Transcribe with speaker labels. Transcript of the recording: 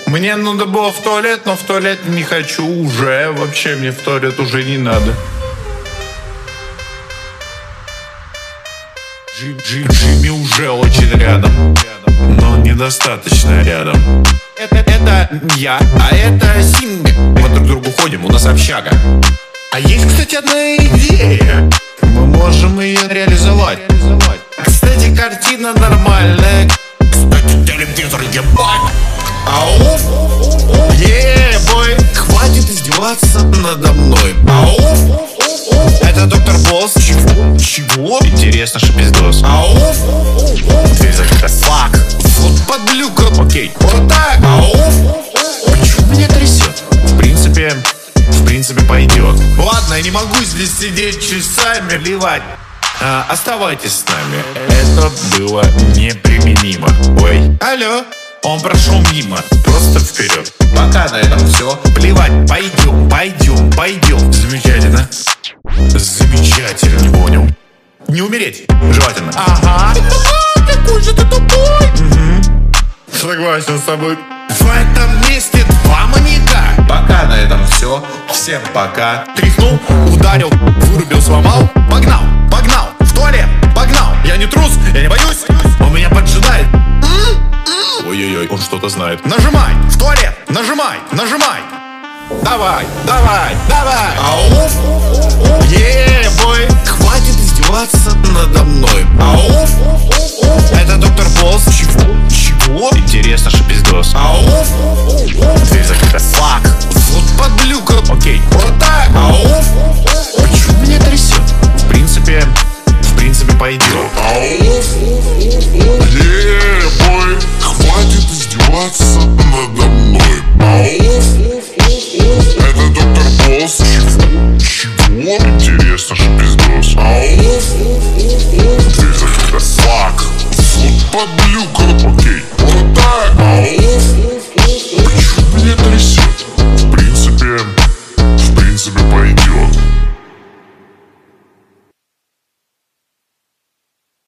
Speaker 1: Мне надо было в туалет, но в туалет не хочу уже. Вообще мне в туалет уже не надо. Джимми уже очень рядом, но недостаточно рядом. Это я, а это Симби. Мы друг к другу ходим, у нас общага. А есть, кстати, одна идея. Мы можем ее реализовать. Кстати, картина нормальная. Кстати, телевизор ебать. Ауф, бой. Хватит издеваться надо мной. Ауф, это доктор Босс. Чего? Интересно, шипиздос. Ауф, дверь закрыта. Фак. Вот подлюка. Окей. Вот так. Ауф. Почему меня трясет? В принципе, пойдет. Ладно, я не могу здесь сидеть часами, ливать. Оставайтесь с нами. Это было неприменимо. Ой. Алло. Он прошел мимо, просто вперед. Пока на этом все. Плевать, пойдем. Замечательно. Не понял. Не умереть, желательно. Ага. Какой же ты тупой. Согласен с тобой. В этом месте два маньяка. Пока на этом все. Всем пока. Тряхнул, ударил, вырубил, сломал. Погнал, в туалет, погнал. Я не трус, я не боюсь. Он меня поджидает. Ой-ой-ой, он что-то знает. Нажимай, в туалет, нажимай. Давай. Ауф, бой. Хватит издеваться надо мной. Ауф, это доктор Босс. Чего? Интересно, шипиздос. Ауф, дверь закрыта. Фак. Вот подлюка. Окей. Вот так. Ауф. Почему меня трясет? В принципе, пойдет.
Speaker 2: Ауф, бой. Хватит издеваться надо мной. Ауф, это доктор Босс. Чего? Интересно, шипиздос. Ауф, дверь закрыта. Фак. Вот подлюка. Окей. Вот так.